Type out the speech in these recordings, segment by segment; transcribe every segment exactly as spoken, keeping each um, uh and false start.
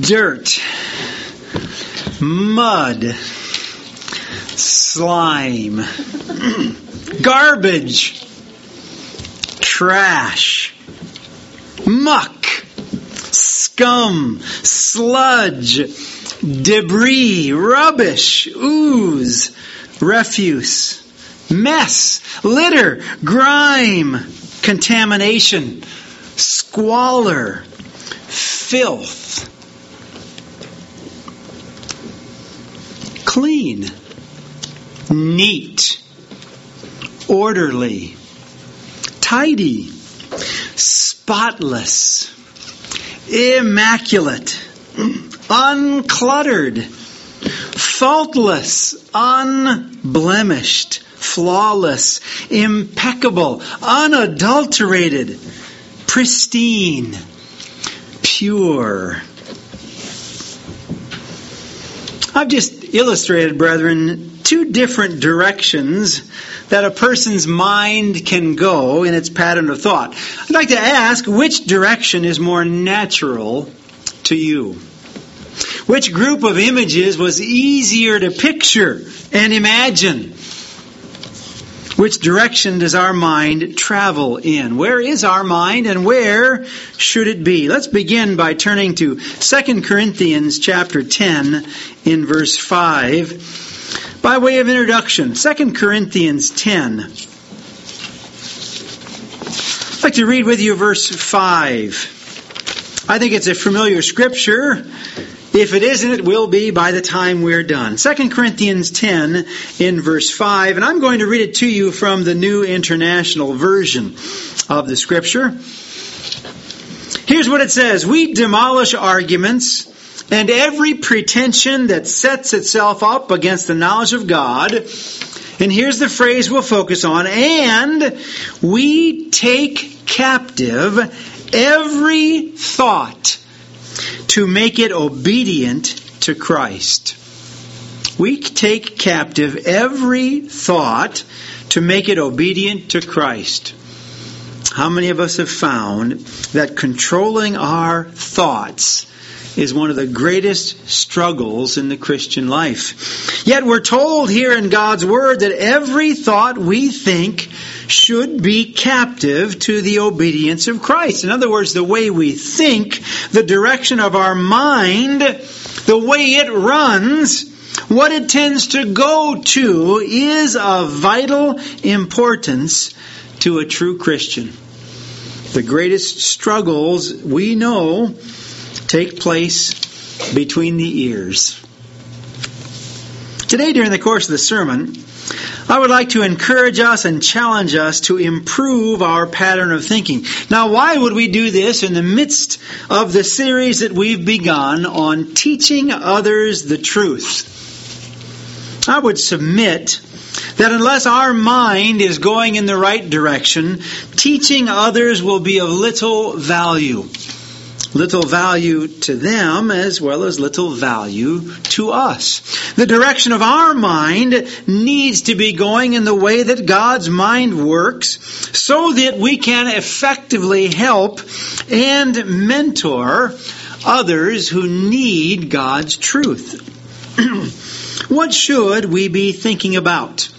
dirt, mud, slime, garbage, trash, muck, scum, sludge, debris, rubbish, ooze, refuse, mess, litter, grime, contamination, squalor, filth. Clean, neat, orderly, tidy, spotless, immaculate, uncluttered, faultless, unblemished, flawless, impeccable, unadulterated, pristine, pure. I've just illustrated, brethren, two different directions that a person's mind can go in its pattern of thought. I'd like to ask, which direction is more natural to you? Which group of images was easier to picture and imagine? Which direction does our mind travel in? Where is our mind and where should it be? Let's begin by turning to Second Corinthians chapter ten in verse five. By way of introduction, Second Corinthians ten. I'd like to read with you verse five. I think it's a familiar scripture. If it isn't, it will be by the time we're done. Second Corinthians ten in verse five, and I'm going to read it to you from the New International Version of the scripture. Here's what it says: "We demolish arguments and every pretension that sets itself up against the knowledge of God." And here's the phrase we'll focus on: "And we take captive every thought to make it obedient to Christ." We take captive every thought to make it obedient to Christ. How many of us have found that controlling our thoughts is one of the greatest struggles in the Christian life? Yet we're told here in God's Word that every thought we think should be captive to the obedience of Christ. In other words, the way we think, the direction of our mind, the way it runs, what it tends to go to is of vital importance to a true Christian. The greatest struggles we know take place between the ears. Today, during the course of the sermon, I would like to encourage us and challenge us to improve our pattern of thinking. Now, why would we do this in the midst of the series that we've begun on teaching others the truth? I would submit that unless our mind is going in the right direction, teaching others will be of little value. Little value to them as well as little value to us. The direction of our mind needs to be going in the way that God's mind works so that we can effectively help and mentor others who need God's truth. What should we be thinking about?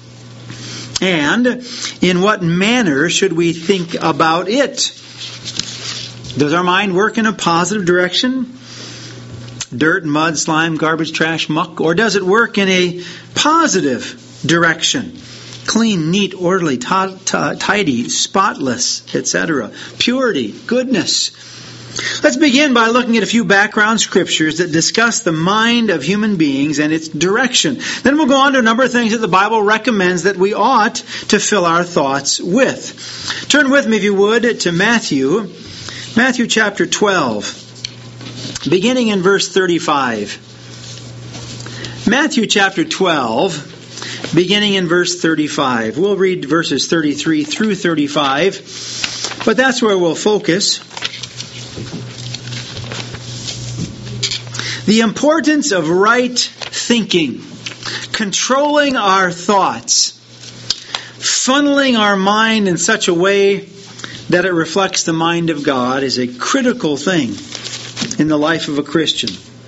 And in what manner should we think about it? Does our mind work in a positive direction? Dirt, mud, slime, garbage, trash, muck? Or does it work in a positive direction? Clean, neat, orderly, t- t- tidy, spotless, et cetera. Purity, goodness. Let's begin by looking at a few background scriptures that discuss the mind of human beings and its direction. Then we'll go on to a number of things that the Bible recommends that we ought to fill our thoughts with. Turn with me, if you would, to Matthew. Matthew chapter twelve, beginning in verse thirty-five. Matthew chapter twelve, beginning in verse thirty-five. We'll read verses thirty-three through thirty-five, but that's where we'll focus. The importance of right thinking, controlling our thoughts, funneling our mind in such a way that it reflects the mind of God is a critical thing in the life of a Christian.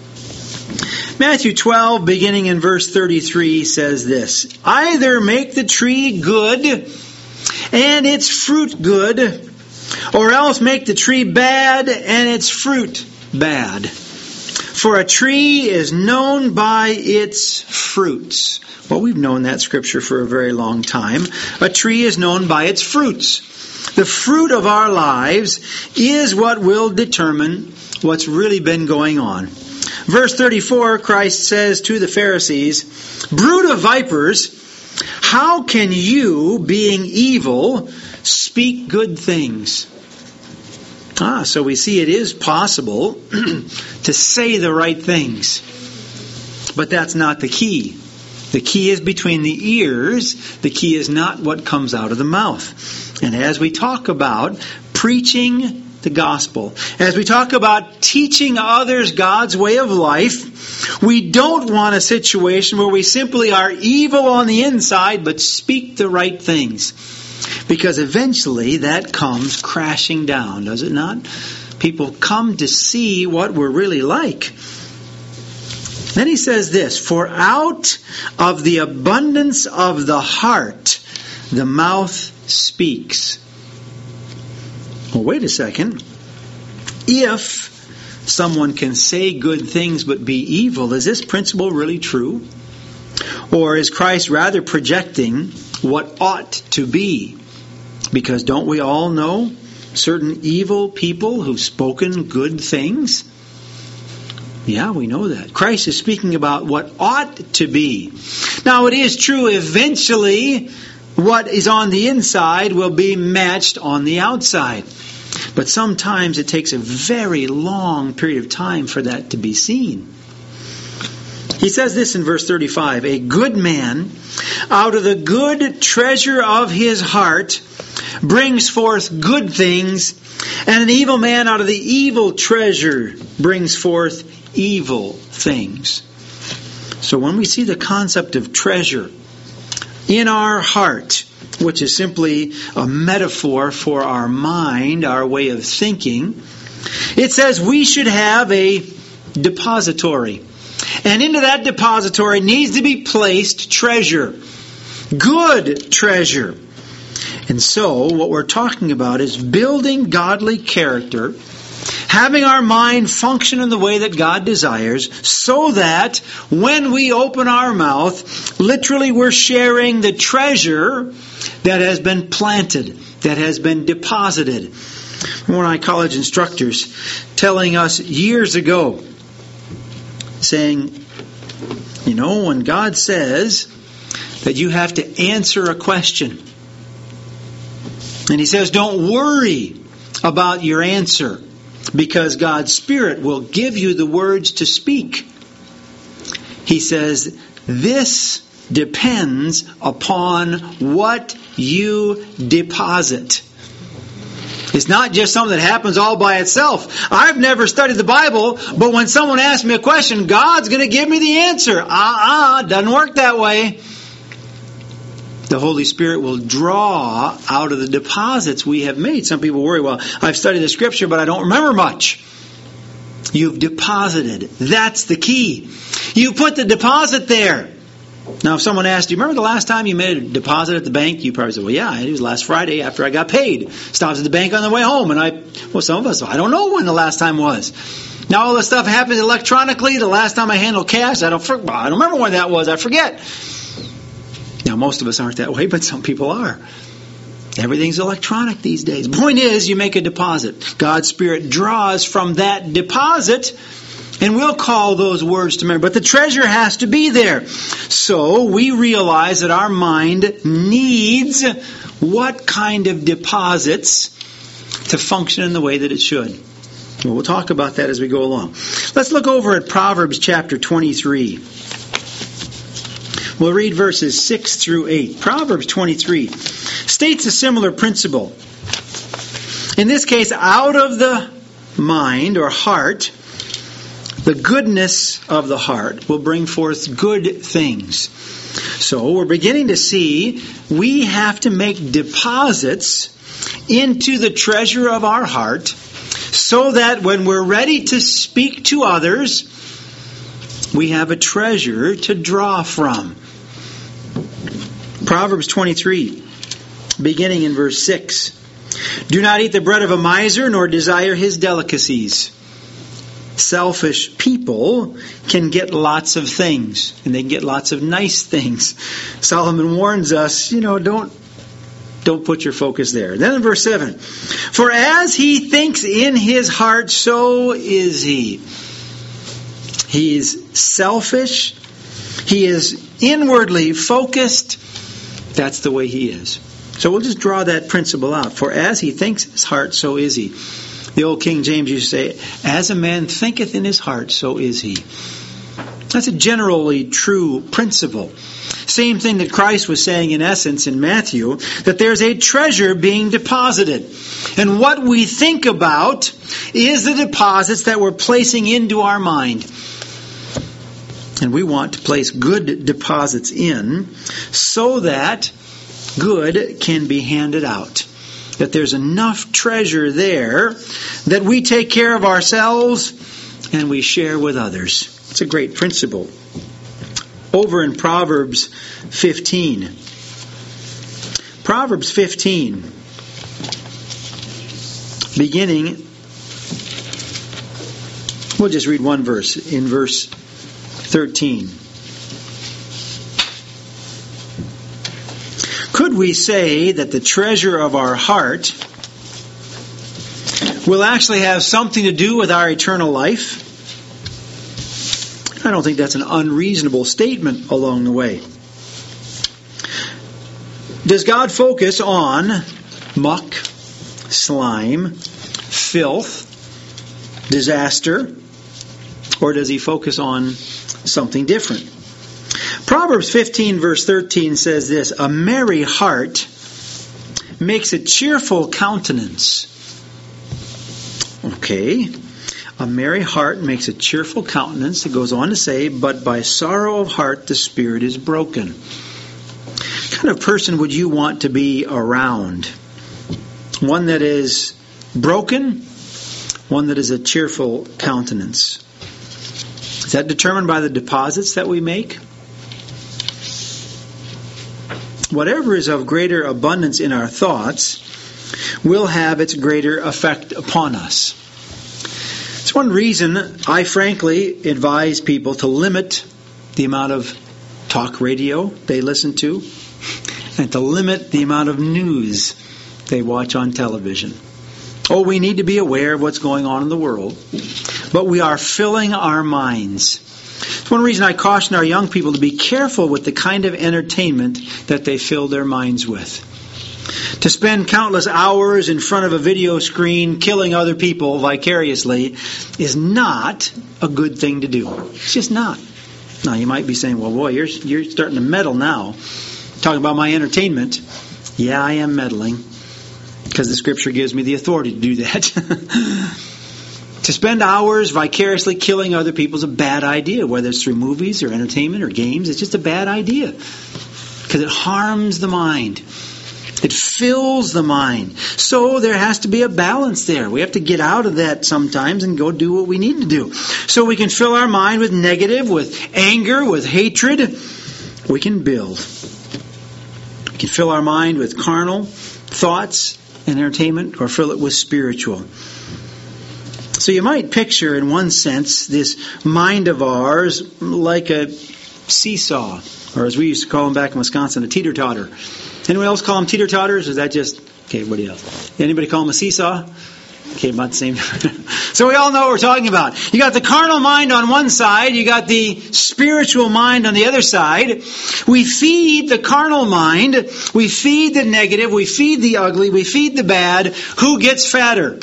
Matthew twelve, beginning in verse thirty-three, says this: "Either make the tree good and its fruit good, or else make the tree bad and its fruit bad. For a tree is known by its fruits." Well, we've known that scripture for a very long time. A tree is known by its fruits. The fruit of our lives is what will determine what's really been going on. Verse thirty-four, Christ says to the Pharisees, "Brood of vipers, how can you, being evil, speak good things?" Ah, so we see it is possible to say the right things. But that's not the key. The key is between the ears. The key is not what comes out of the mouth. And as we talk about preaching the gospel, as we talk about teaching others God's way of life, we don't want a situation where we simply are evil on the inside but speak the right things. Because eventually that comes crashing down, does it not? People come to see what we're really like. Then he says this: "For out of the abundance of the heart, the mouth speaks." Well, wait a second. If someone can say good things but be evil, is this principle really true? Or is Christ rather projecting what ought to be? Because don't we all know certain evil people who've spoken good things? Yeah, we know that. Christ is speaking about what ought to be. Now, it is true eventually what is on the inside will be matched on the outside. But sometimes it takes a very long period of time for that to be seen. He says this in verse thirty-five: "A good man out of the good treasure of his heart brings forth good things, and an evil man out of the evil treasure brings forth evil things." So when we see the concept of treasure in our heart, which is simply a metaphor for our mind, our way of thinking, it says we should have a depository. And into that depository needs to be placed treasure. Good treasure. And so what we're talking about is building godly character, having our mind function in the way that God desires, so that when we open our mouth, literally we're sharing the treasure that has been planted, that has been deposited. One of my college instructors telling us years ago, saying, you know, when God says that you have to answer a question, and He says, don't worry about your answer, because God's Spirit will give you the words to speak. He says, this depends upon what you deposit. It's not just something that happens all by itself. I've never studied the Bible, but when someone asks me a question, God's going to give me the answer. Uh-uh, doesn't work that way. The Holy Spirit will draw out of the deposits we have made. Some people worry, well, I've studied the Scripture, but I don't remember much. You've deposited. That's the key. You put the deposit there. Now, if someone asked, do you remember the last time you made a deposit at the bank? You probably said, well, yeah, it was last Friday after I got paid. Stopped at the bank on the way home. And I, well, some of us, I don't know when the last time was. Now all this stuff happens electronically. The last time I handled cash, I don't, I don't remember when that was. I forget. Now, most of us aren't that way, but some people are. Everything's electronic these days. Point is, you make a deposit. God's Spirit draws from that deposit, and we'll call those words to memory. But the treasure has to be there. So we realize that our mind needs what kind of deposits to function in the way that it should. Well, we'll talk about that as we go along. Let's look over at Proverbs chapter twenty-three. We'll read verses six through eight. Proverbs twenty-three states a similar principle. In this case, out of the mind or heart, the goodness of the heart will bring forth good things. So we're beginning to see we have to make deposits into the treasure of our heart so that when we're ready to speak to others, we have a treasure to draw from. Proverbs twenty-three, beginning in verse six. Do not eat the bread of a miser, nor desire his delicacies. Selfish people can get lots of things, and they can get lots of nice things. Solomon warns us, you know, don't don't put your focus there. Then in verse seven, for as he thinks in his heart, so is he. He is selfish. He is inwardly focused. That's the way he is. So we'll just draw that principle out. For as he thinks in his heart, so is he. The old King James used to say, as a man thinketh in his heart, so is he. That's a generally true principle. Same thing that Christ was saying in essence in Matthew, that there's a treasure being deposited. And what we think about is the deposits that we're placing into our mind. And we want to place good deposits in so that good can be handed out. That there's enough treasure there that we take care of ourselves and we share with others. It's a great principle. Over in Proverbs fifteen. Proverbs fifteen. Beginning, we'll just read one verse. In verse thirteen. Could we say that the treasure of our heart will actually have something to do with our eternal life? I don't think that's an unreasonable statement along the way. Does God focus on muck, slime, filth, disaster, or does he focus on something different? Proverbs fifteen verse thirteen says this, a merry heart makes a cheerful countenance. Okay. A merry heart makes a cheerful countenance. It goes on to say, but by sorrow of heart the spirit is broken. What kind of person would you want to be around? One that is broken? One that is a cheerful countenance? Is that determined by the deposits that we make? Whatever is of greater abundance in our thoughts will have its greater effect upon us. It's one reason I frankly advise people to limit the amount of talk radio they listen to and to limit the amount of news they watch on television. Oh, we need to be aware of what's going on in the world, but we are filling our minds. It's one reason I caution our young people to be careful with the kind of entertainment that they fill their minds with. To spend countless hours in front of a video screen killing other people vicariously is not a good thing to do. It's just not. Now, you might be saying, well, boy, you're, you're starting to meddle now. Talking about my entertainment. Yeah, I am meddling. Because the Scripture gives me the authority to do that. To spend hours vicariously killing other people is a bad idea, whether it's through movies or entertainment or games. It's just a bad idea because it harms the mind. It fills the mind. So there has to be a balance there. We have to get out of that sometimes and go do what we need to do. So we can fill our mind with negative, with anger, with hatred. We can build. We can fill our mind with carnal thoughts and entertainment, or fill it with spiritual. So you might picture, in one sense, this mind of ours like a seesaw, or as we used to call them back in Wisconsin, a teeter-totter. Anyone else call them teeter-totters? Or is that just, okay, what else? Anybody call them a seesaw? Okay, about the same. So we all know what we're talking about. You got the carnal mind on one side, you got the spiritual mind on the other side. We feed the carnal mind, we feed the negative, we feed the ugly, we feed the bad. Who gets fatter?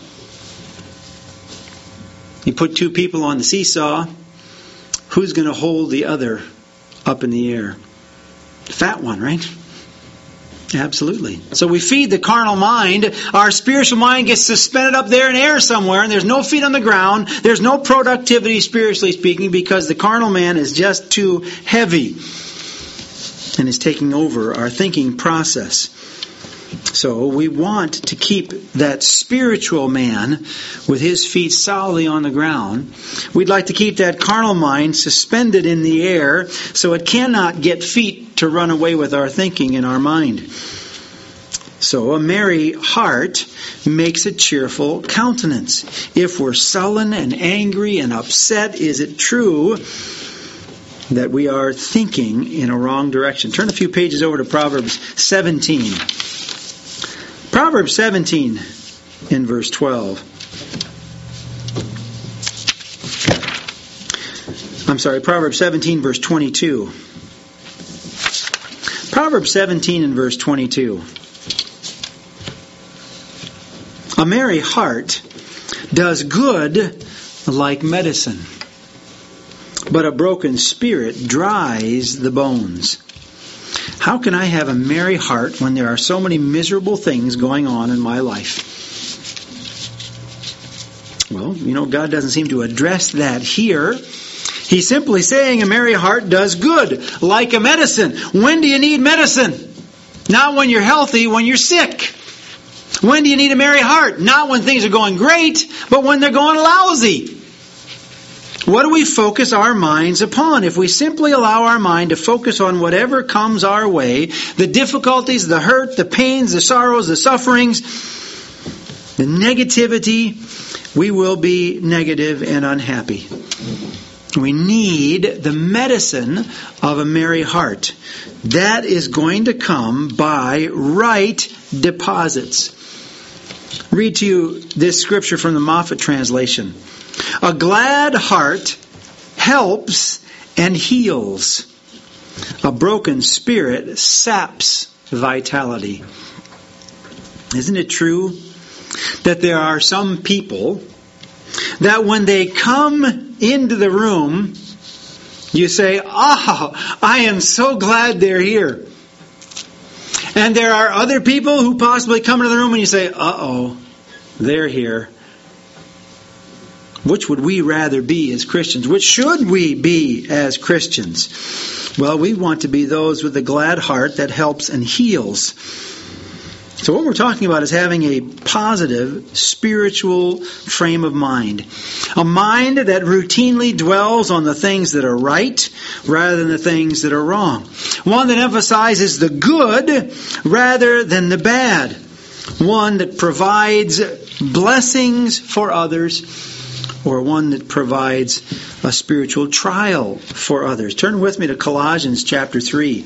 You put two people on the seesaw, who's going to hold the other up in the air? The fat one, right? Absolutely. So we feed the carnal mind. Our spiritual mind gets suspended up there in air somewhere, and there's no feet on the ground. There's no productivity, spiritually speaking, because the carnal man is just too heavy and is taking over our thinking process. So we want to keep that spiritual man with his feet solidly on the ground. We'd like to keep that carnal mind suspended in the air so it cannot get feet to run away with our thinking and our mind. So a merry heart makes a cheerful countenance. If we're sullen and angry and upset, is it true that we are thinking in a wrong direction? Turn a few pages over to Proverbs seventeen. Proverbs seventeen in verse twelve. I'm sorry, Proverbs seventeen verse twenty-two. Proverbs seventeen and verse twenty-two. A merry heart does good like medicine, but a broken spirit dries the bones. How can I have a merry heart when there are so many miserable things going on in my life? Well, you know, God doesn't seem to address that here. He's simply saying a merry heart does good, like a medicine. When do you need medicine? Not when you're healthy, when you're sick. When do you need a merry heart? Not when things are going great, but when they're going lousy. What do we focus our minds upon? If we simply allow our mind to focus on whatever comes our way, the difficulties, the hurt, the pains, the sorrows, the sufferings, the negativity, we will be negative and unhappy. We need the medicine of a merry heart. That is going to come by right deposits. Read to you this scripture from the Moffat translation. A glad heart helps and heals. A broken spirit saps vitality. Isn't it true that there are some people that when they come into the room, you say, "Ah, I am so glad they're here." And there are other people who possibly come into the room and you say, "Uh-oh, they're here." Which would we rather be as Christians? Which should we be as Christians? Well, we want to be those with a glad heart that helps and heals. So what we're talking about is having a positive spiritual frame of mind. A mind that routinely dwells on the things that are right rather than the things that are wrong. One that emphasizes the good rather than the bad. One that provides blessings for others, or one that provides a spiritual trial for others. Turn with me to Colossians chapter three.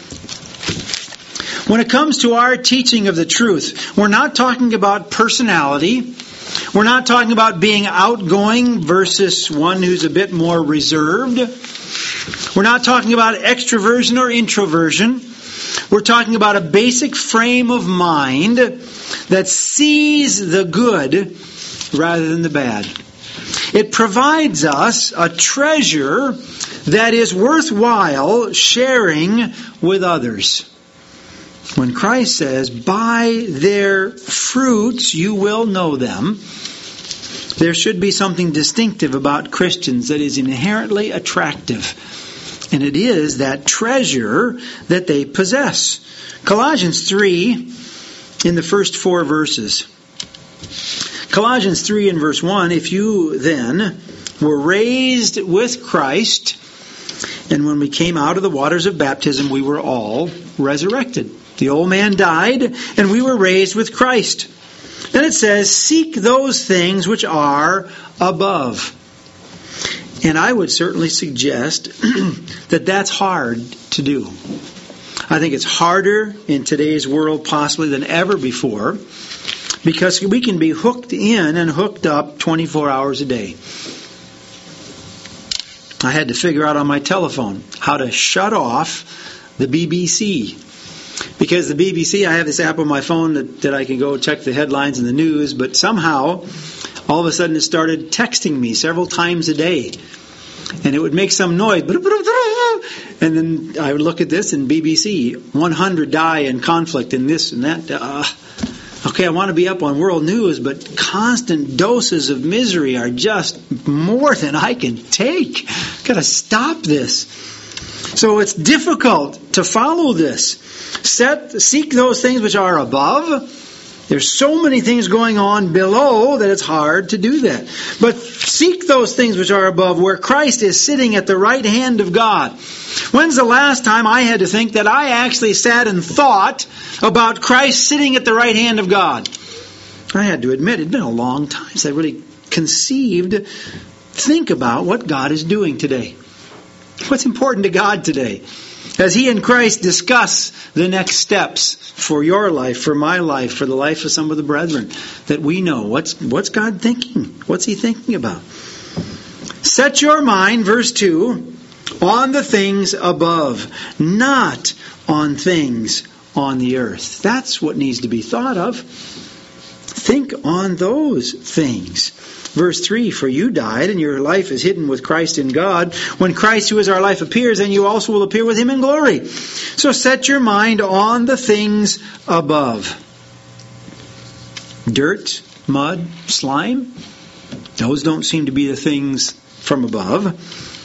When it comes to our teaching of the truth, we're not talking about personality. We're not talking about being outgoing versus one who's a bit more reserved. We're not talking about extroversion or introversion. We're talking about a basic frame of mind that sees the good rather than the bad. It provides us a treasure that is worthwhile sharing with others. When Christ says, "By their fruits you will know them," there should be something distinctive about Christians that is inherently attractive. And it is that treasure that they possess. Colossians three, in the first four verses. Colossians three in verse one, "If you then were raised with Christ, and when we came out of the waters of baptism, we were all resurrected." The old man died, and we were raised with Christ. Then it says, "Seek those things which are above." And I would certainly suggest that that's hard to do. I think it's harder in today's world possibly than ever before, because we can be hooked in and hooked up twenty-four hours a day. I had to figure out on my telephone how to shut off the B B C. Because the B B C, I have this app on my phone that, that I can go check the headlines and the news, but somehow, all of a sudden it started texting me several times a day. And it would make some noise. And then I would look at this and B B C, one hundred die in conflict and this and that. Uh, okay, I want to be up on world news, but constant doses of misery are just more than I can take. Got to stop this. So it's difficult to follow this. Set, seek those things which are above. There's so many things going on below that it's hard to do that. But seek those things which are above, where Christ is sitting at the right hand of God. When's the last time I had to think that I actually sat and thought about Christ sitting at the right hand of God? I had to admit, it's been a long time since I really conceived, think about what God is doing today. What's important to God today? As He and Christ discuss the next steps for your life, for my life, for the life of some of the brethren, that we know what's what's God thinking? What's He thinking about? Set your mind, verse two, on the things above, not on things on the earth. That's what needs to be thought of. Think on those things. Verse three, for you died, and your life is hidden with Christ in God. When Christ, who is our life, appears, then you also will appear with Him in glory. So set your mind on the things above. Dirt, mud, slime, those don't seem to be the things from above.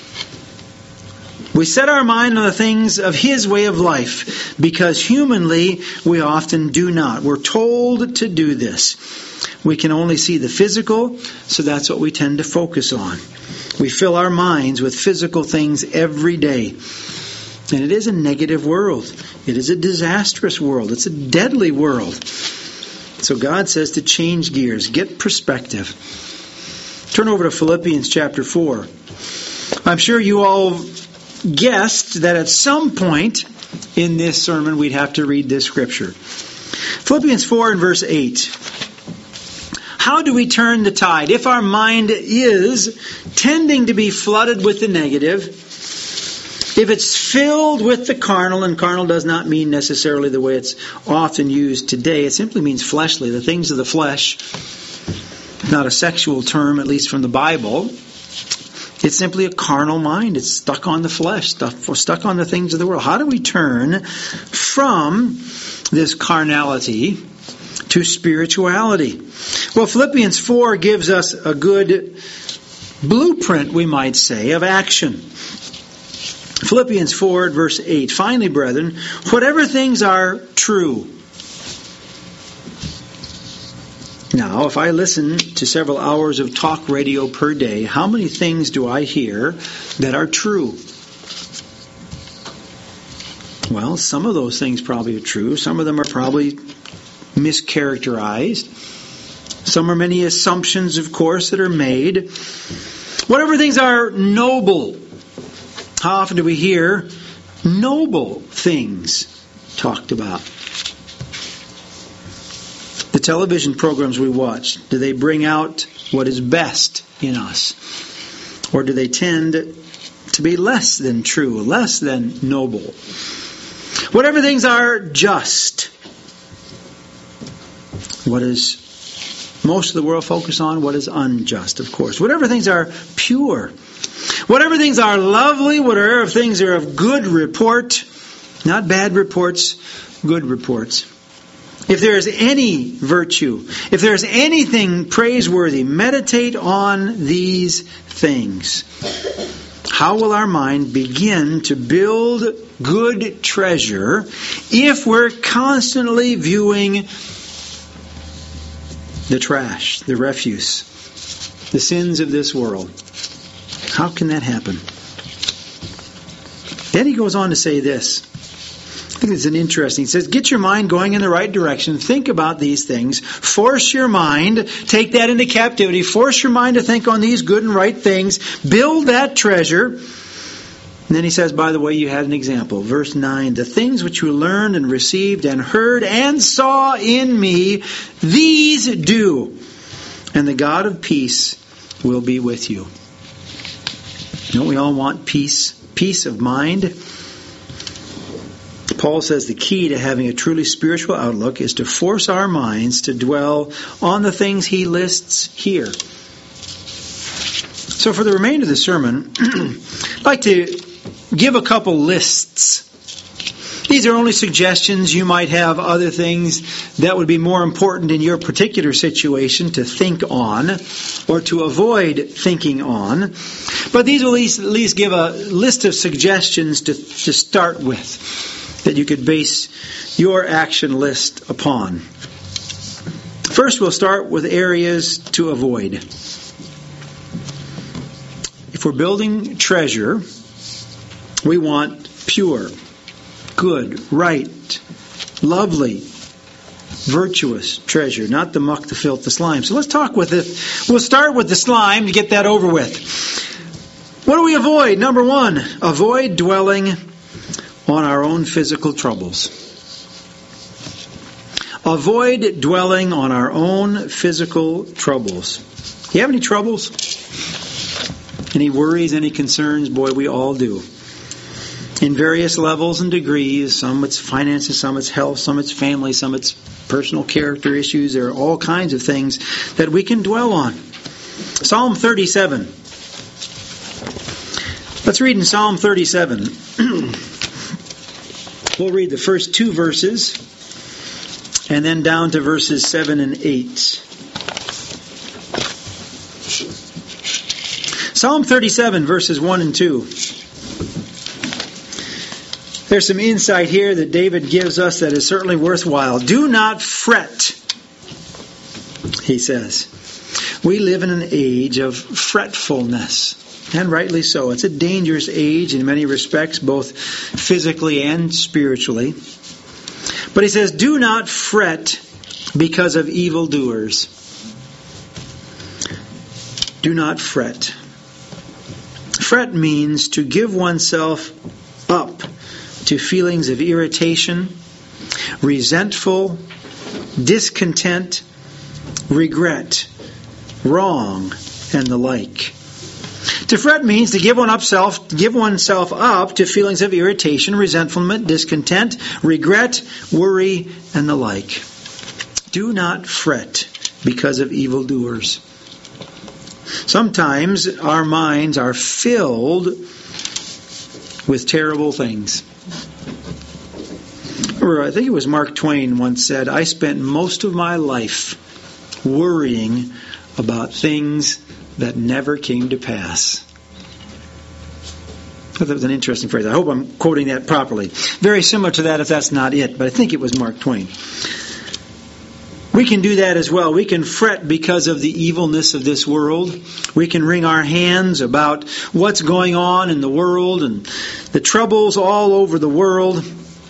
We set our mind on the things of His way of life, because humanly we often do not. We're told to do this. We can only see the physical, so that's what we tend to focus on. We fill our minds with physical things every day. And it is a negative world. It is a disastrous world. It's a deadly world. So God says to change gears, get perspective. Turn over to Philippians chapter four. I'm sure you all guessed that at some point in this sermon we'd have to read this scripture. Philippians four and verse eight. How do we turn the tide? If our mind is tending to be flooded with the negative, if it's filled with the carnal, and carnal does not mean necessarily the way it's often used today, it simply means fleshly, the things of the flesh, not a sexual term, at least from the Bible. It's simply a carnal mind. It's stuck on the flesh, stuck on the things of the world. How do we turn from this carnality to spirituality? Well, Philippians four gives us a good blueprint, we might say, of action. Philippians four, verse eight. Finally, brethren, whatever things are true. Now, if I listen to several hours of talk radio per day, how many things do I hear that are true? Well, some of those things probably are true. Some of them are probably mischaracterized. Some are many assumptions, of course, that are made. Whatever things are noble. How often do we hear noble things talked about? The television programs we watch, do they bring out what is best in us? Or do they tend to be less than true, less than noble? Whatever things are just. What is most of the world focused on? What is unjust, of course. Whatever things are pure. Whatever things are lovely. Whatever things are of good report. Not bad reports, good reports. If there is any virtue, if there is anything praiseworthy, meditate on these things. How will our mind begin to build good treasure if we're constantly viewing the trash, the refuse, the sins of this world? How can that happen? Then he goes on to say this. I think it's an interesting. He says, get your mind going in the right direction. Think about these things. Force your mind. Take that into captivity. Force your mind to think on these good and right things. Build that treasure. And then he says, by the way, you had an example. Verse nine, the things which you learned and received and heard and saw in me, these do. And the God of peace will be with you. Don't we all want peace? Peace of mind? Paul says the key to having a truly spiritual outlook is to force our minds to dwell on the things he lists here. So for the remainder of the sermon, I'd like to give a couple lists These are only suggestions. You might have other things that would be more important in your particular situation to think on or to avoid thinking on. But these will at least, at least give a list of suggestions to, to start with that you could base your action list upon. First, we'll start with areas to avoid. If we're building treasure, we want pure, good, right, lovely, virtuous treasure, not the muck, the filth, the slime. So let's talk with it. We'll start with the slime to get that over with. What do we avoid? Number one, avoid dwelling on our own physical troubles. Avoid dwelling on our own physical troubles. You have any troubles? Any worries, any concerns? Boy, we all do. In various levels and degrees. Some it's finances, some it's health, some it's family, some it's personal character issues. There are all kinds of things that we can dwell on. Psalm thirty-seven. Let's read in Psalm thirty-seven. We'll read the first two verses and then down to verses seven and eight. Psalm thirty-seven, verses one and two. There's some insight here that David gives us that is certainly worthwhile. Do not fret, he says. We live in an age of fretfulness, and rightly so. It's a dangerous age in many respects, both physically and spiritually. But he says, do not fret because of evildoers. Do not fret. Fret means to give oneself up to feelings of irritation, resentful, discontent, regret, wrong, and the like. To fret means to give one up self, give oneself up to feelings of irritation, resentment, discontent, regret, worry, and the like. Do not fret because of evildoers. Sometimes our minds are filled with terrible things. I think it was Mark Twain once said, I spent most of my life worrying about things that never came to pass. I thought that was an interesting phrase. I hope I'm quoting that properly. Very similar to that if that's not it, but I think it was Mark Twain. We can do that as well. We can fret because of the evilness of this world. We can wring our hands about what's going on in the world and the troubles all over the world.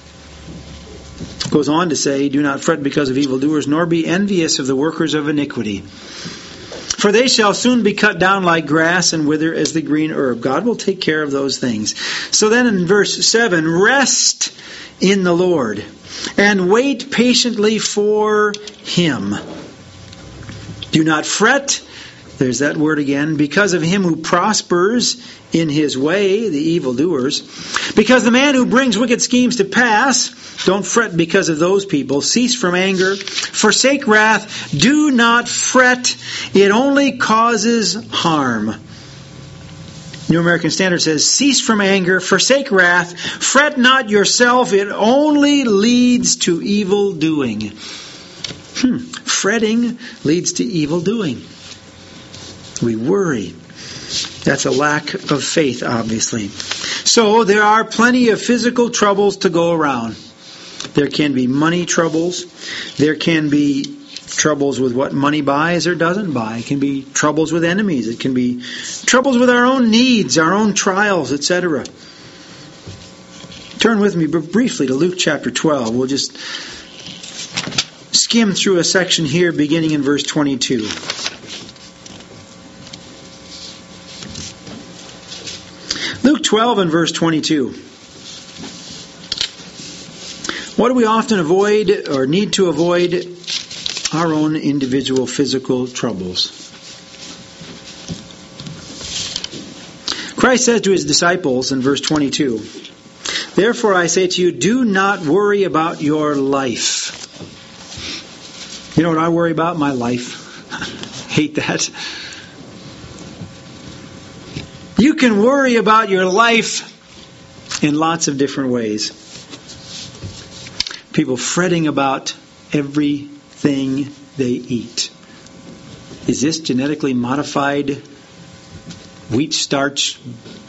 It goes on to say, do not fret because of evildoers, nor be envious of the workers of iniquity. For they shall soon be cut down like grass and wither as the green herb. God will take care of those things. So then in verse seven, rest in the Lord and wait patiently for Him. Do not fret, there's that word again, because of him who prospers in his way, the evildoers. Because the man who brings wicked schemes to pass, don't fret because of those people. Cease from anger, forsake wrath, do not fret, it only causes harm. New American Standard says, cease from anger, forsake wrath, fret not yourself, it only leads to evil doing. Hmm. Fretting leads to evil doing. We worry. That's a lack of faith, obviously. So there are plenty of physical troubles to go around. There can be money troubles. There can be troubles with what money buys or doesn't buy. It can be troubles with enemies. It can be troubles with our own needs, our own trials, et cetera. Turn with me briefly to Luke chapter twelve. We'll just skim through a section here beginning in verse twenty-two. Luke twelve and verse twenty-two. What do we often avoid or need to avoid? Our own individual physical troubles. Christ says to his disciples in verse twenty-two, therefore I say to you, do not worry about your life. You know what I worry about? My life. Hate that. You can worry about your life in lots of different ways. People fretting about everything they eat. Is this genetically modified wheat starch,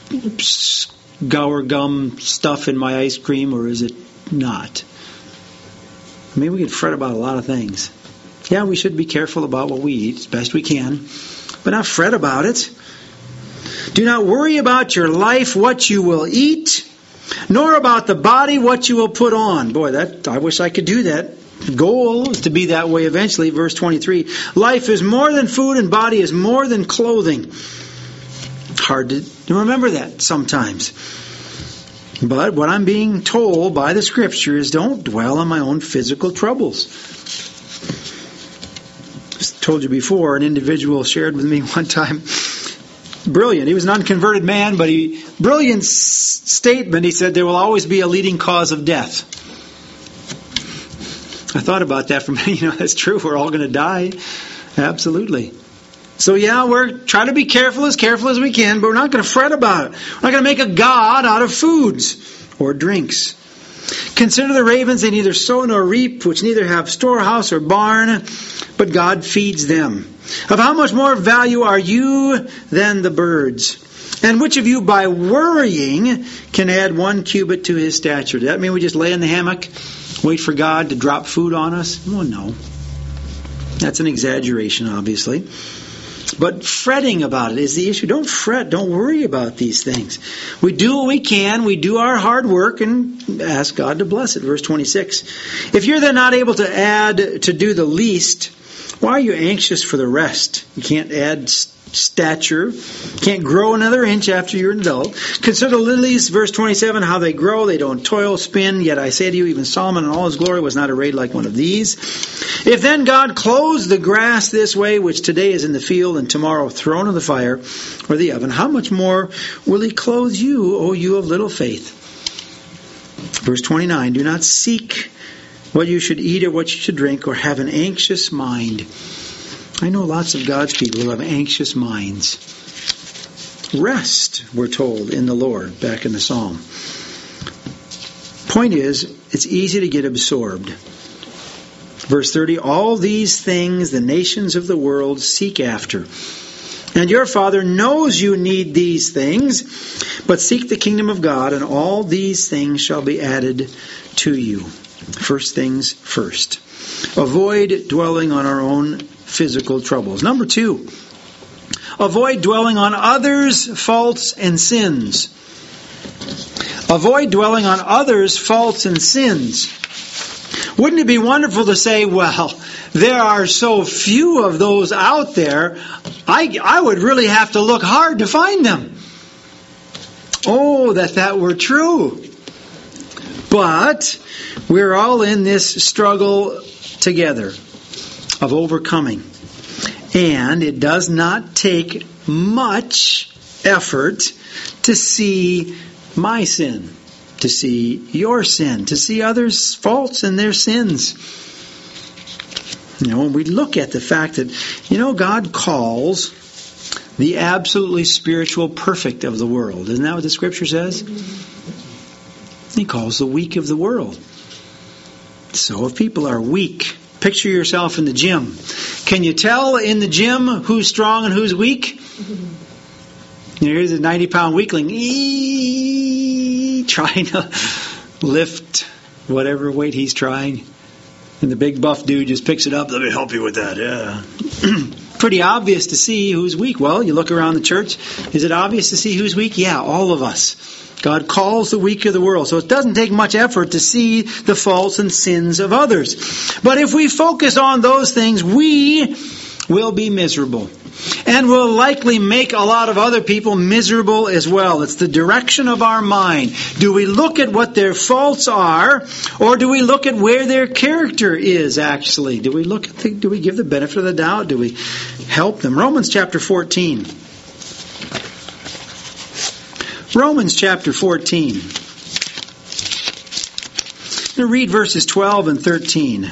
sour gum stuff in my ice cream, or is it not? Maybe we can fret about a lot of things. Yeah, we should be careful about what we eat as best we can, but not fret about it. Do not worry about your life, what you will eat, nor about the body, what you will put on. Boy, that I wish I could do that. The goal is to be that way eventually. Verse twenty-three, life is more than food and body is more than clothing. Hard to remember that sometimes. But what I'm being told by the Scripture is don't dwell on my own physical troubles. I told you before, an individual shared with me one time, brilliant. He was an unconverted man, but he brilliant s- statement. He said, there will always be a leading cause of death. I thought about that for me. You know, that's true. We're all going to die. Absolutely. So yeah, we're trying to be careful, as careful as we can, but we're not going to fret about it. We're not going to make a god out of foods or drinks. Consider the ravens, they neither sow nor reap, which neither have storehouse or barn, but God feeds them. Of how much more value are you than the birds? And which of you by worrying can add one cubit to his stature? Does that mean we just lay in the hammock, wait for God to drop food on us? Well, no. That's an exaggeration, obviously. But fretting about it is the issue. Don't fret. Don't worry about these things. We do what we can. We do our hard work and ask God to bless it. Verse twenty-six. If you're then not able to add to do the least, why are you anxious for the rest? You can't add stature. Can't grow another inch after you're an adult. Consider the lilies, verse twenty-seven, how they grow. They don't toil, spin. Yet I say to you, even Solomon in all his glory was not arrayed like one of these. If then God clothes the grass this way, which today is in the field and tomorrow thrown in the fire or the oven, how much more will he clothe you, O you of little faith? Verse twenty-nine, do not seek what you should eat or what you should drink, or have an anxious mind. I know lots of God's people who have anxious minds. Rest, we're told, in the Lord, back in the Psalm. Point is, it's easy to get absorbed. Verse thirty, all these things the nations of the world seek after. And your Father knows you need these things, but seek the kingdom of God, and all these things shall be added to you. First things first. Avoid dwelling on our own physical troubles. Number two, avoid dwelling on others' faults and sins. Avoid dwelling on others' faults and sins. Wouldn't it be wonderful to say, well, there are so few of those out there, I, I would really have to look hard to find them. Oh, that that were true. But we're all in this struggle together of overcoming. And it does not take much effort to see my sin, to see your sin, to see others' faults and their sins. You know, when we look at the fact that, you know, God calls the absolutely spiritual perfect of the world. Isn't that what the Scripture says? He calls the weak of the world. So if people are weak, picture yourself in the gym. Can you tell in the gym who's strong and who's weak? You know, here's a ninety-pound weakling ee, trying to lift whatever weight he's trying. And the big buff dude just picks it up. Let me help you with that. Yeah. Pretty obvious to see who's weak. Well, you look around the church. Is it obvious to see who's weak? Yeah, all of us. God calls the weak of the world. So it doesn't take much effort to see the faults and sins of others. But if we focus on those things, we will be miserable. And will likely make a lot of other people miserable as well. It's the direction of our mind. Do we look at what their faults are, or do we look at where their character is actually? Do we look at the, do we give the benefit of the doubt? Do we help them? Romans chapter fourteen. Romans chapter fourteen. I'm going to read verses twelve and thirteen.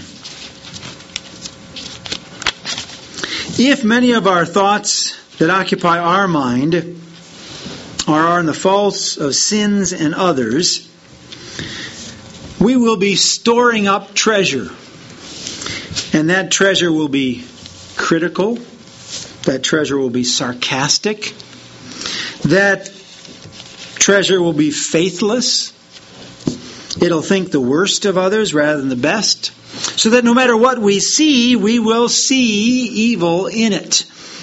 If many of our thoughts that occupy our mind are in the faults of sins and others, we will be storing up treasure. And that treasure will be critical. That treasure will be sarcastic. That treasure will be faithless. It'll think the worst of others rather than the best. So that no matter what we see, we will see evil in it.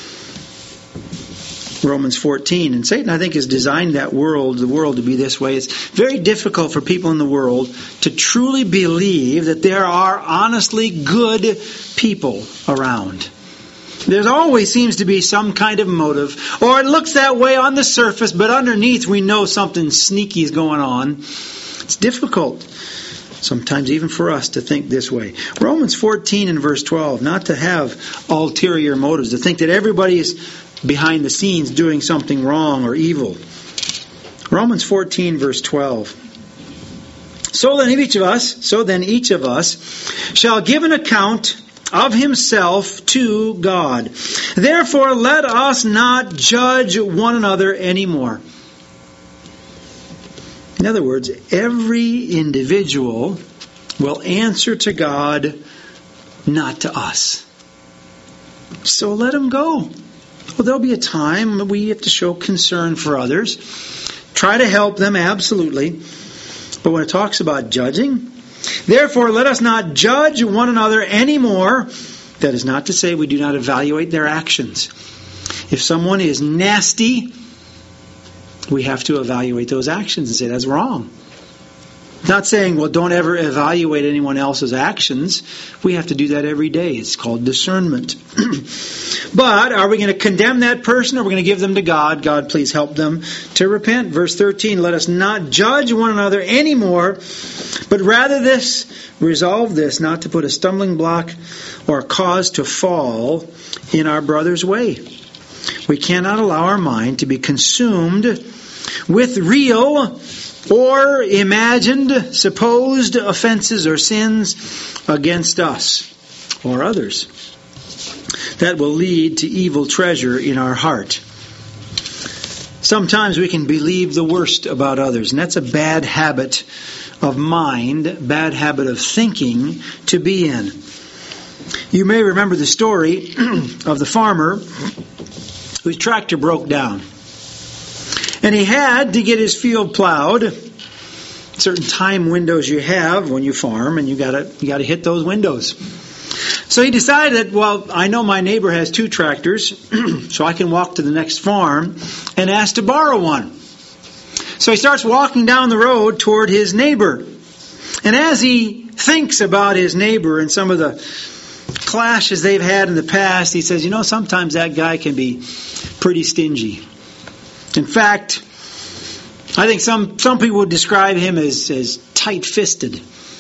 Romans fourteen. And Satan, I think, has designed that world, the world to be this way. It's very difficult for people in the world to truly believe that there are honestly good people around. There always seems to be some kind of motive, or it looks that way on the surface, but underneath we know something sneaky is going on. It's difficult, sometimes even for us, to think this way. Romans fourteen and verse twelve, not to have ulterior motives, to think that everybody is behind the scenes doing something wrong or evil. Romans fourteen verse twelve. So then each of us, so then each of us shall give an account of himself to God. Therefore let us not judge one another anymore. In other words, every individual will answer to God, not to us. So let them go. Well, there'll be a time when we have to show concern for others. Try to help them, absolutely. But when it talks about judging, therefore let us not judge one another anymore. That is not to say we do not evaluate their actions. If someone is nasty, we have to evaluate those actions and say that's wrong. Not saying, well, don't ever evaluate anyone else's actions. We have to do that every day. It's called discernment. But are we going to condemn that person, or are we going to give them to God? God, please help them to repent. Verse thirteen, let us not judge one another anymore, but rather this, resolve this, not to put a stumbling block or cause to fall in our brother's way. We cannot allow our mind to be consumed with real or imagined, supposed offenses or sins against us or others that will lead to evil treasure in our heart. Sometimes we can believe the worst about others, and that's a bad habit of mind, bad habit of thinking to be in. You may remember the story of the farmer whose tractor broke down. And he had to get his field plowed. Certain time windows you have when you farm, and you gotta you gotta hit those windows. So he decided, well, I know my neighbor has two tractors, so I can walk to the next farm and ask to borrow one. So he starts walking down the road toward his neighbor. And as he thinks about his neighbor and some of the clashes they've had in the past, he says, you know, sometimes that guy can be pretty stingy. In fact, I think some, some people would describe him as, as tight-fisted.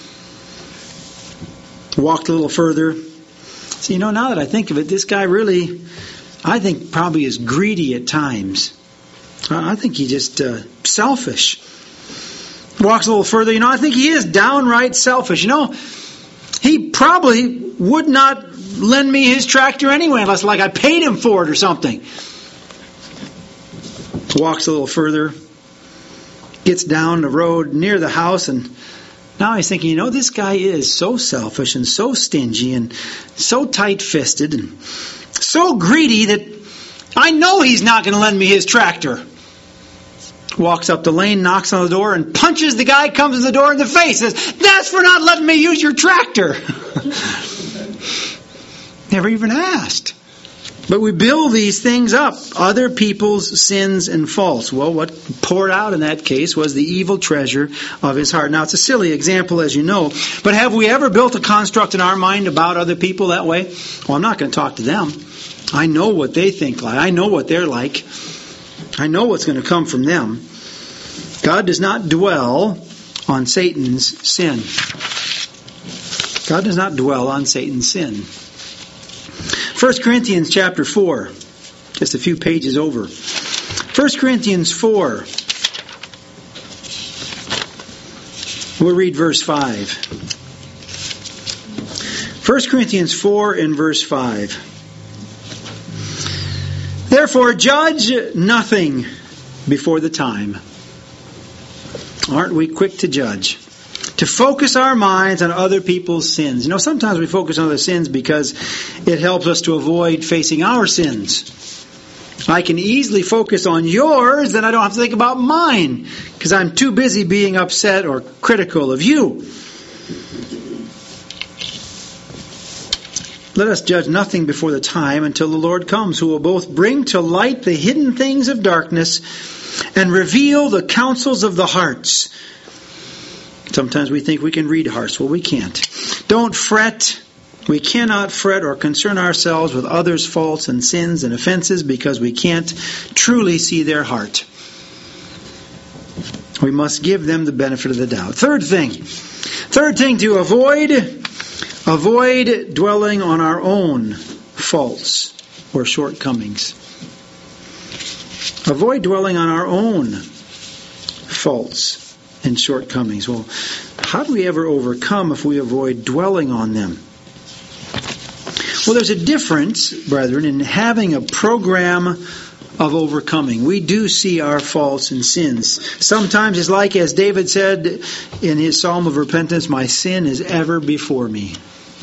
Walked a little further. So, you know, now that I think of it, this guy really, I think, probably is greedy at times. I think he's just uh, selfish. Walks a little further. You know, I think he is downright selfish. You know, he probably would not lend me his tractor anyway unless, like, I paid him for it or something. Walks a little further. Gets down the road near the house, and now he's thinking, you know, this guy is so selfish and so stingy and so tight-fisted and so greedy that I know he's not going to lend me his tractor. Walks up the lane, knocks on the door, and punches the guy, comes to the door in the face. Says, that's for not letting me use your tractor. Never even asked. But we build these things up. Other people's sins and faults. Well, what poured out in that case was the evil treasure of his heart. Now, it's a silly example, as you know. But have we ever built a construct in our mind about other people that way? Well, I'm not going to talk to them. I know what they think like. I know what they're like. I know what's going to come from them. God does not dwell on Satan's sin. God does not dwell on Satan's sin. First Corinthians chapter four, just a few pages over. First Corinthians four, we'll read verse five. First Corinthians four and verse five. Therefore judge nothing before the time. Aren't we quick to judge? to focus our minds on other people's sins. You know, sometimes we focus on other sins because it helps us to avoid facing our sins. I can easily focus on yours, then I don't have to think about mine, because I'm too busy being upset or critical of you. Let us judge nothing before the time until the Lord comes, who will both bring to light the hidden things of darkness and reveal the counsels of the hearts. Sometimes we think we can read hearts. Well, we can't. Don't fret. We cannot fret or concern ourselves with others' faults and sins and offenses because we can't truly see their heart. We must give them the benefit of the doubt. Third thing. Third thing to avoid. Avoid dwelling on our own faults or shortcomings. Avoid dwelling on our own faults and shortcomings. Well, how do we ever overcome if we avoid dwelling on them? Well, there's a difference, brethren, in having a program of overcoming. We do see our faults and sins. Sometimes it's like, as David said in his Psalm of Repentance, my sin is ever before me.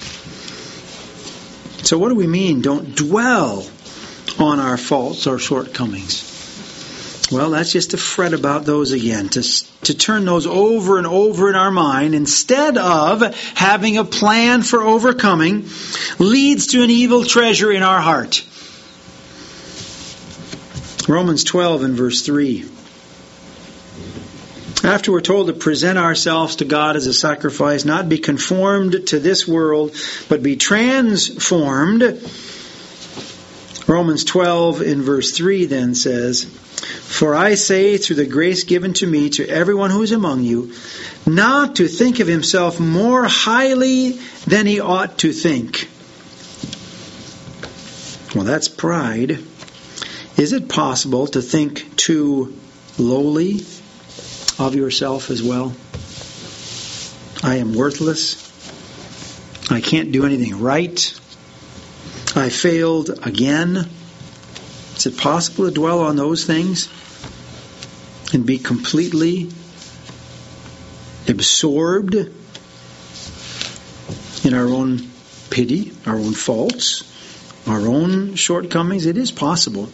So what do we mean? Don't dwell on our faults or shortcomings. Well, that's just to fret about those again, to, to turn those over and over in our mind instead of having a plan for overcoming leads to an evil treasure in our heart. Romans twelve and verse three. After we're told to present ourselves to God as a sacrifice, not be conformed to this world, but be transformed. Romans twelve in verse three then says, for I say, through the grace given to me, to everyone who is among you, not to think of himself more highly than he ought to think. Well, that's pride. Is it possible to think too lowly of yourself as well? I am worthless. I can't do anything right. I failed again. Is it possible to dwell on those things and be completely absorbed in our own pity, our own faults, our own shortcomings? It is possible.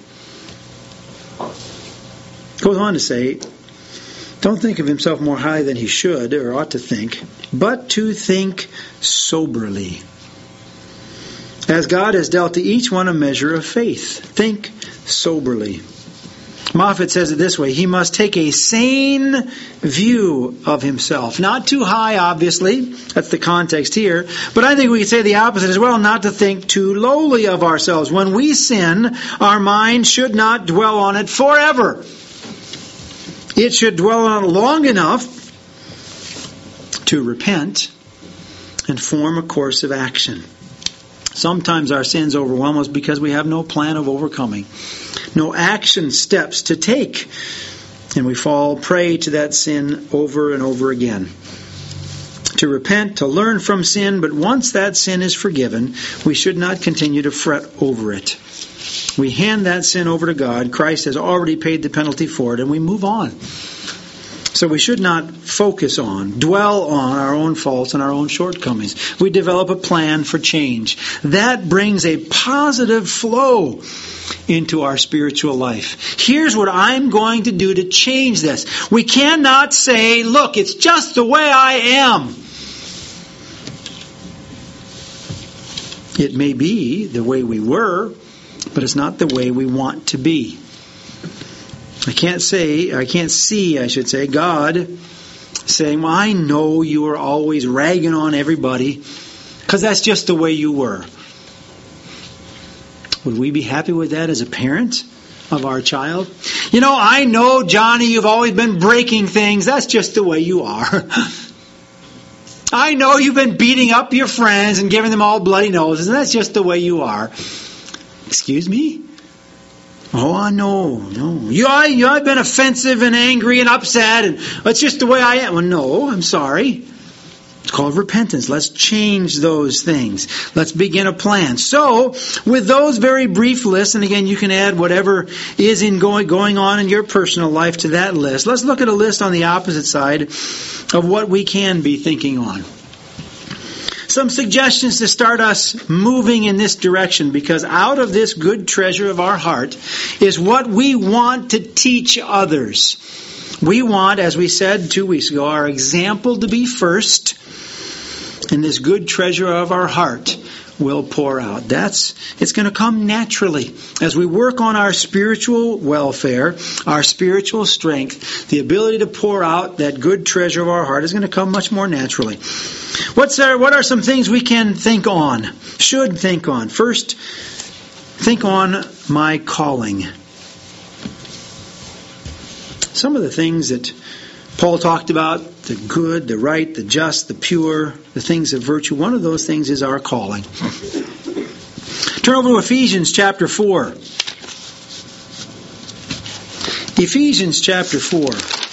It goes on to say, don't think of himself more highly than he should or ought to think, but to think soberly, as God has dealt to each one a measure of faith. Think soberly. Moffat says it this way, he must take a sane view of himself. Not too high, obviously. That's the context here. But I think we could say the opposite as well, not to think too lowly of ourselves. When we sin, our mind should not dwell on it forever. It should dwell on it long enough to repent and form a course of action. Sometimes our sins overwhelm us because we have no plan of overcoming, no action steps to take, and we fall prey to that sin over and over again. To repent, to learn from sin, but once that sin is forgiven, we should not continue to fret over it. We hand that sin over to God. Christ has already paid the penalty for it, and we move on. So we should not focus on, dwell on our own faults and our own shortcomings. We develop a plan for change. That brings a positive flow into our spiritual life. Here's what I'm going to do to change this. We cannot say, look, it's just the way I am. It may be the way we were, but it's not the way we want to be. I can't say, I can't see, I should say, God saying, well, I know you are always ragging on everybody because that's just the way you were. Would we be happy with that as a parent of our child? You know, I know, Johnny, you've always been breaking things. That's just the way you are. I know you've been beating up your friends and giving them all bloody noses, and that's just the way you are. Excuse me? Oh, I know, no. You, I, you, I've been offensive and angry and upset, and that's just the way I am. Well, no, I'm sorry. It's called repentance. Let's change those things. Let's begin a plan. So, with those very brief lists, and again, you can add whatever is in going, going on in your personal life to that list. Let's look at a list on the opposite side of what we can be thinking on. Some suggestions to start us moving in this direction, because out of this good treasure of our heart is what we want to teach others. We want, as we said two weeks ago, our example to be first, and this good treasure of our heart will pour out. That's, it's going to come naturally. As we work on our spiritual welfare, our spiritual strength, the ability to pour out that good treasure of our heart is going to come much more naturally. What's there, what are some things we can think on, should think on? First, think on my calling. Some of the things that Paul talked about, the good, the right, the just, the pure, the things of virtue. One of those things is our calling. Turn over to Ephesians chapter four. Ephesians chapter four.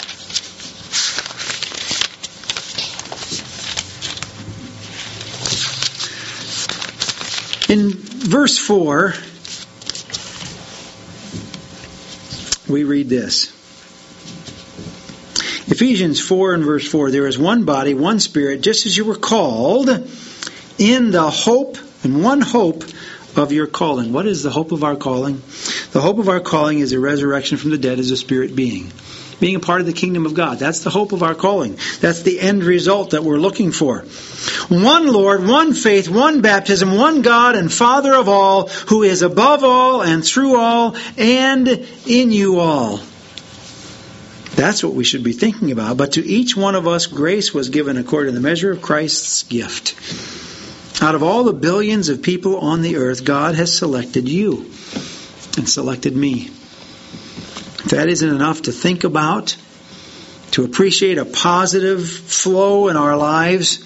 In verse four, we read this. Ephesians four and verse four, there is one body, one spirit, just as you were called in the hope, in one hope of your calling. What is the hope of our calling? The hope of our calling is a resurrection from the dead as a spirit being. Being a part of the kingdom of God. That's the hope of our calling. That's the end result that we're looking for. One Lord, one faith, one baptism, one God and Father of all, who is above all and through all and in you all. That's what we should be thinking about. But to each one of us, grace was given according to the measure of Christ's gift. Out of all the billions of people on the earth, God has selected you and selected me. If that isn't enough to think about, to appreciate a positive flow in our lives,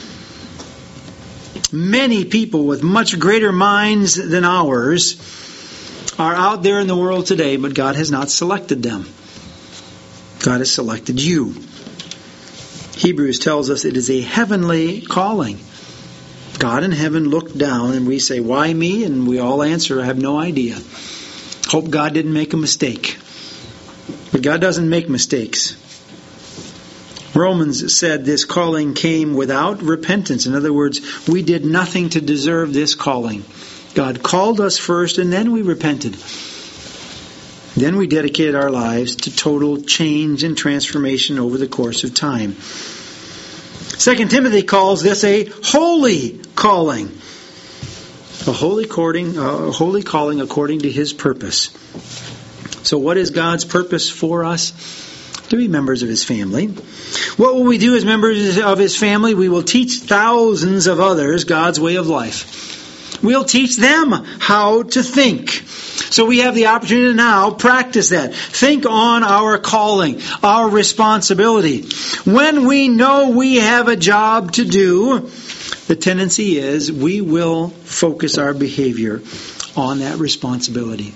many people with much greater minds than ours are out there in the world today, but God has not selected them. God has selected you. Hebrews tells us it is a heavenly calling. God in heaven looked down and we say, why me? And we all answer, I have no idea. Hope God didn't make a mistake. But God doesn't make mistakes. Romans said this calling came without repentance. In other words, we did nothing to deserve this calling. God called us first and then we repented. Then we dedicated our lives to total change and transformation over the course of time. Second Timothy calls this a holy calling. A holy calling, a holy calling according to His purpose. So what is God's purpose for us? To be members of His family. What will we do as members of His family? We will teach thousands of others God's way of life. We'll teach them how to think. So we have the opportunity to now practice that. Think on our calling, our responsibility. When we know we have a job to do, the tendency is we will focus our behavior on that responsibility.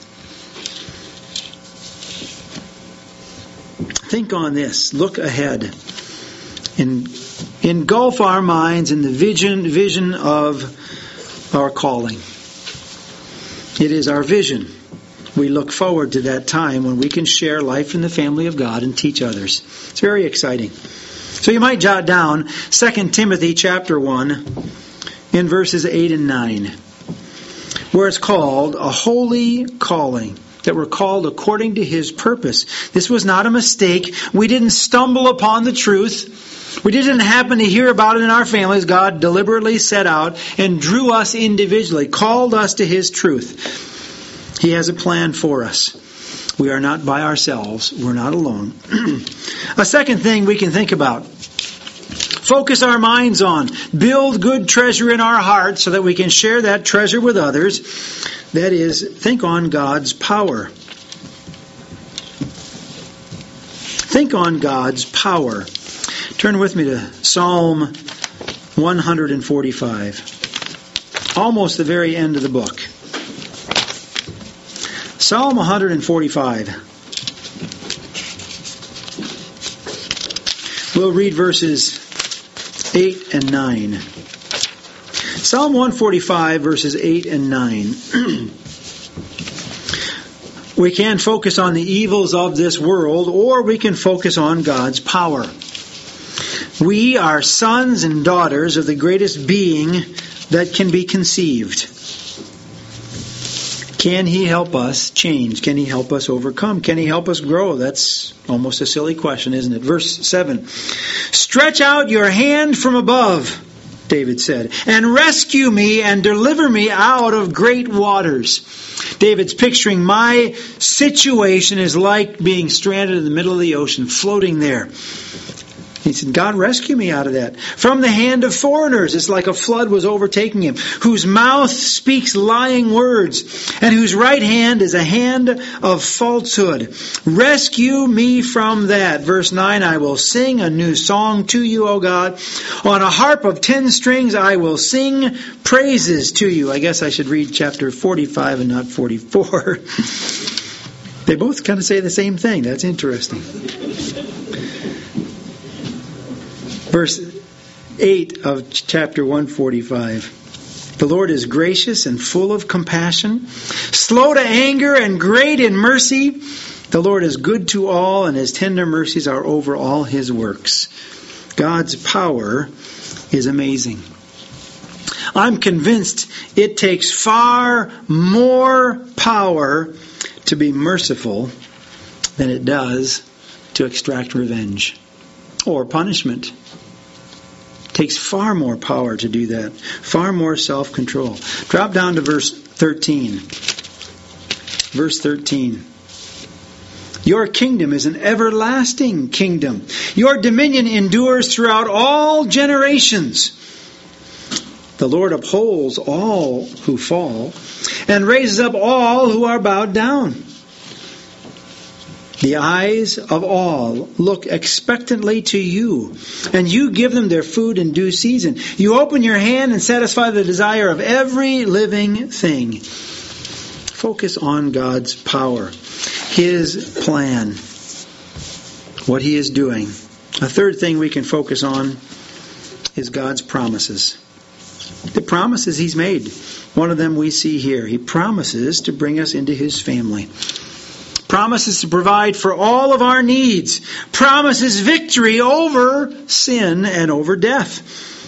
Think on this. Look ahead. And engulf our minds in the vision, vision of our calling. It is our vision. We look forward to that time when we can share life in the family of God and teach others. It's very exciting. So you might jot down Second Timothy chapter one in verses eight and nine, where it's called a holy calling, that we're called according to His purpose. This was not a mistake. We didn't stumble upon the truth. We didn't happen to hear about it in our families. God deliberately set out and drew us individually, called us to His truth. He has a plan for us. We are not by ourselves. We're not alone. A second thing we can think about. Focus our minds on. Build good treasure in our hearts so that we can share that treasure with others. That is, think on God's power. Think on God's power. Turn with me to Psalm one forty-five. Almost the very end of the book. Psalm one forty-five. We'll read verses eight and nine. Psalm one forty-five, verses eight and nine. We can focus on the evils of this world, or we can focus on God's power. We are sons and daughters of the greatest being that can be conceived. Can He help us change? Can He help us overcome? Can He help us grow? That's almost a silly question, isn't it? Verse seven. Stretch out your hand from above, David said, and rescue me and deliver me out of great waters. David's picturing my situation is like being stranded in the middle of the ocean, floating there. He said, God, rescue me out of that. From the hand of foreigners, it's like a flood was overtaking him, whose mouth speaks lying words, and whose right hand is a hand of falsehood. Rescue me from that. Verse nine, I will sing a new song to you, O God. On a harp of ten strings, I will sing praises to you. I guess I should read chapter forty-five and not forty-four. They both kind of say the same thing. That's interesting. Verse eight of chapter one forty-five. The Lord is gracious and full of compassion, slow to anger and great in mercy. The Lord is good to all, and His tender mercies are over all His works. God's power is amazing. I'm convinced it takes far more power to be merciful than it does to extract revenge or punishment. It takes far more power to do that. Far more self-control. Drop down to verse thirteen. Verse thirteen. Your kingdom is an everlasting kingdom. Your dominion endures throughout all generations. The Lord upholds all who fall and raises up all who are bowed down. The eyes of all look expectantly to you, and you give them their food in due season. You open your hand and satisfy the desire of every living thing. Focus on God's power, His plan, what He is doing. A third thing we can focus on is God's promises. The promises He's made. One of them we see here. He promises to bring us into His family. Promises to provide for all of our needs. Promises victory over sin and over death.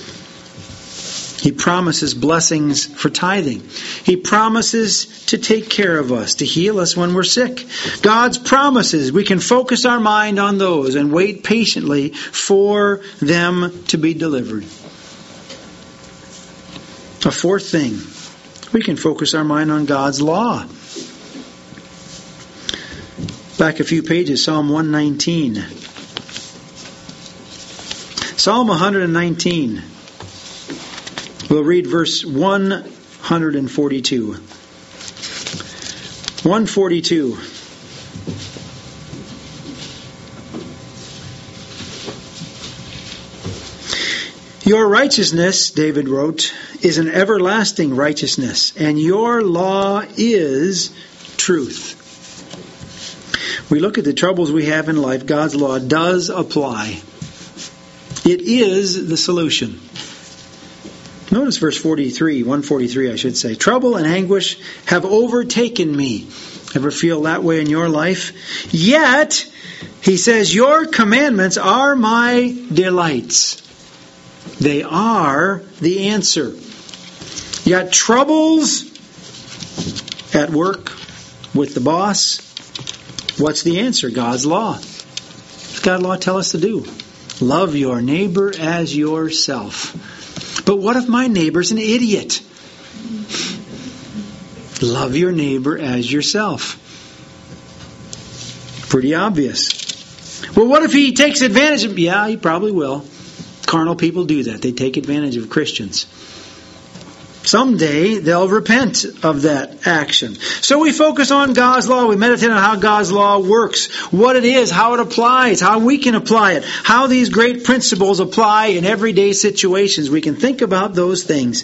He promises blessings for tithing. He promises to take care of us, to heal us when we're sick. God's promises, we can focus our mind on those and wait patiently for them to be delivered. A fourth thing, we can focus our mind on God's law. Back a few pages, Psalm one nineteen. Psalm one nineteen. We'll read verse one forty-two. one forty-two. Your righteousness, David wrote, is an everlasting righteousness, and your law is truth. We look at the troubles we have in life, God's law does apply. It is the solution. Notice verse forty-three, one forty-three I should say. Trouble and anguish have overtaken me. Ever feel that way in your life? Yet, he says, your commandments are my delights. They are the answer. Yet troubles at work with the boss. What's the answer? God's law. What does God's law tell us to do? Love your neighbor as yourself. But what if my neighbor's an idiot? Love your neighbor as yourself. Pretty obvious. Well, what if he takes advantage of... Yeah, he probably will. Carnal people do that. They take advantage of Christians. Someday they'll repent of that action. So we focus on God's law. We meditate on how God's law works, what it is, how it applies, how we can apply it, how these great principles apply in everyday situations. We can think about those things.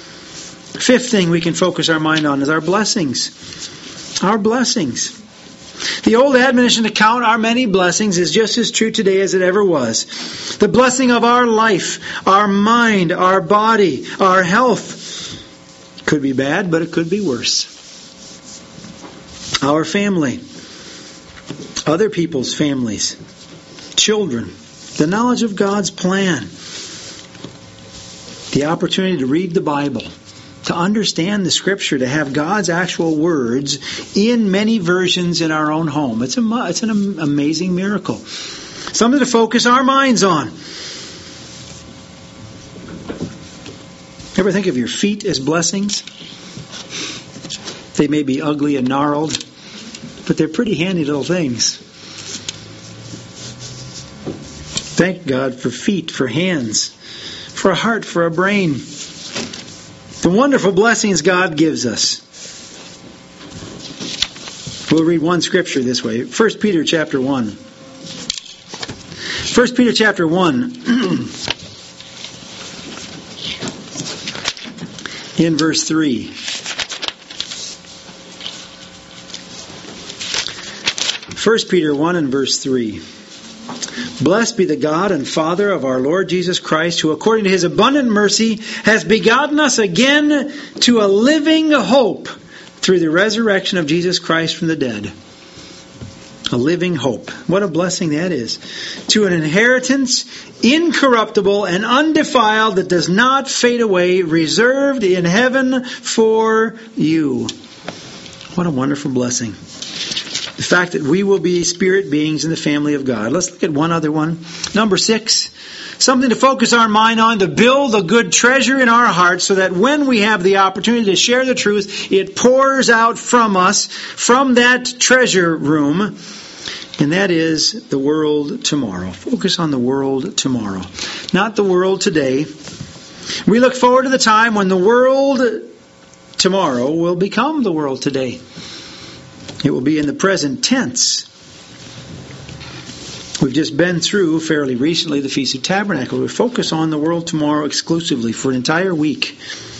Fifth thing we can focus our mind on is our blessings. Our blessings. The old admonition to count our many blessings is just as true today as it ever was. The blessing of our life, our mind, our body, our health could be bad, but it could be worse. Our family, other people's families, children, the knowledge of God's plan, the opportunity to read the Bible, to understand the Scripture, to have God's actual words in many versions in our own home. It's, a, it's an amazing miracle. Something to focus our minds on. Ever think of your feet as blessings? They may be ugly and gnarled, but they're pretty handy little things. Thank God for feet, for hands, for a heart, for a brain. The wonderful blessings God gives us. We'll read one scripture this way. First Peter chapter one. First Peter chapter one. In verse three. First Peter one and verse three. Blessed be the God and Father of our Lord Jesus Christ, who according to His abundant mercy has begotten us again to a living hope through the resurrection of Jesus Christ from the dead. A living hope. What a blessing that is. To an inheritance incorruptible and undefiled that does not fade away, reserved in heaven for you. What a wonderful blessing. The fact that we will be spirit beings in the family of God. Let's look at one other one. Number six, something to focus our mind on, to build a good treasure in our hearts so that when we have the opportunity to share the truth, it pours out from us, from that treasure room, and that is the world tomorrow. Focus on the world tomorrow, not the world today. We look forward to the time when the world tomorrow will become the world today. It will be in the present tense. We've just been through, fairly recently, the Feast of Tabernacles. We focus on the world tomorrow exclusively for an entire week.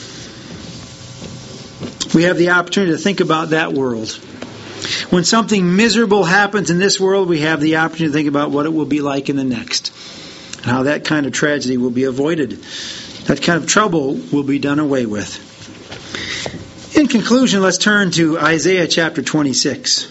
We have the opportunity to think about that world. When something miserable happens in this world, we have the opportunity to think about what it will be like in the next. And how that kind of tragedy will be avoided. That kind of trouble will be done away with. In conclusion, let's turn to Isaiah chapter twenty-six.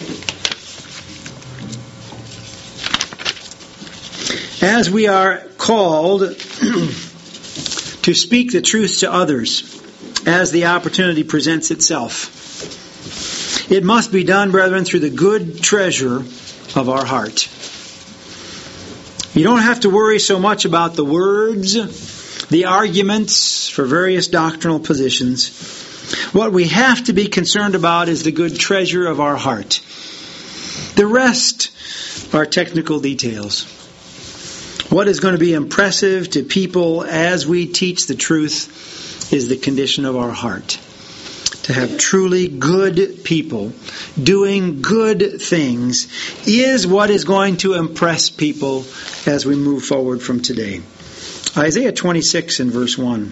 As we are called to speak the truth to others as the opportunity presents itself, it must be done, brethren, through the good treasure of our heart. You don't have to worry so much about the words, the arguments for various doctrinal positions. What we have to be concerned about is the good treasure of our heart. The rest are technical details. What is going to be impressive to people as we teach the truth is the condition of our heart. To have truly good people doing good things is what is going to impress people as we move forward from today. Isaiah twenty-six and verse one.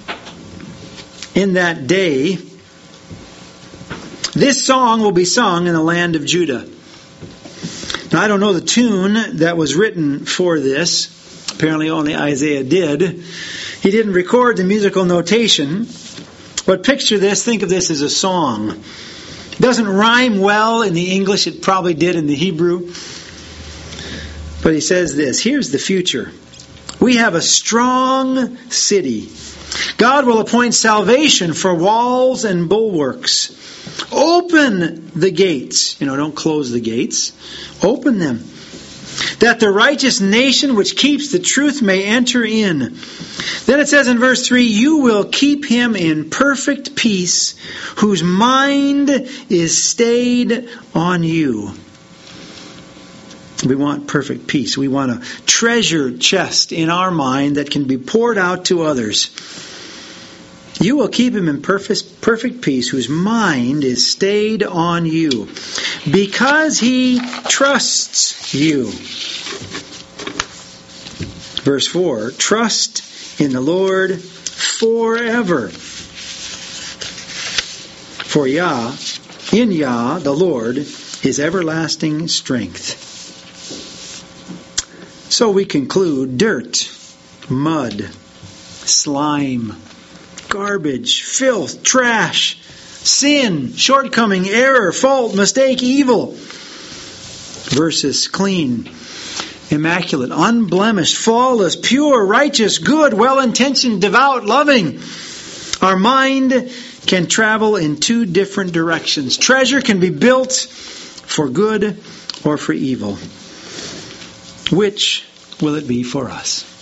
In that day, this song will be sung in the land of Judah. Now, I don't know the tune that was written for this. Apparently only Isaiah did. He didn't record the musical notation. But picture this, think of this as a song. It doesn't rhyme well in the English. It probably did in the Hebrew. But he says this, here's the future. We have a strong city. God will appoint salvation for walls and bulwarks. Open the gates. You know, don't close the gates. Open them. That the righteous nation which keeps the truth may enter in. Then it says in verse three, you will keep him in perfect peace, whose mind is stayed on you. We want perfect peace. We want a treasure chest in our mind that can be poured out to others. You will keep him in perfect, perfect peace, whose mind is stayed on you, because he trusts you. Verse four, trust in the Lord forever. For Yah, in Yah, the Lord, His everlasting strength. So we conclude, dirt, mud, slime, garbage, filth, trash, sin, shortcoming, error, fault, mistake, evil, versus clean, immaculate, unblemished, flawless, pure, righteous, good, well-intentioned, devout, loving. Our mind can travel in two different directions. Treasure can be built for good or for evil. Which will it be for us?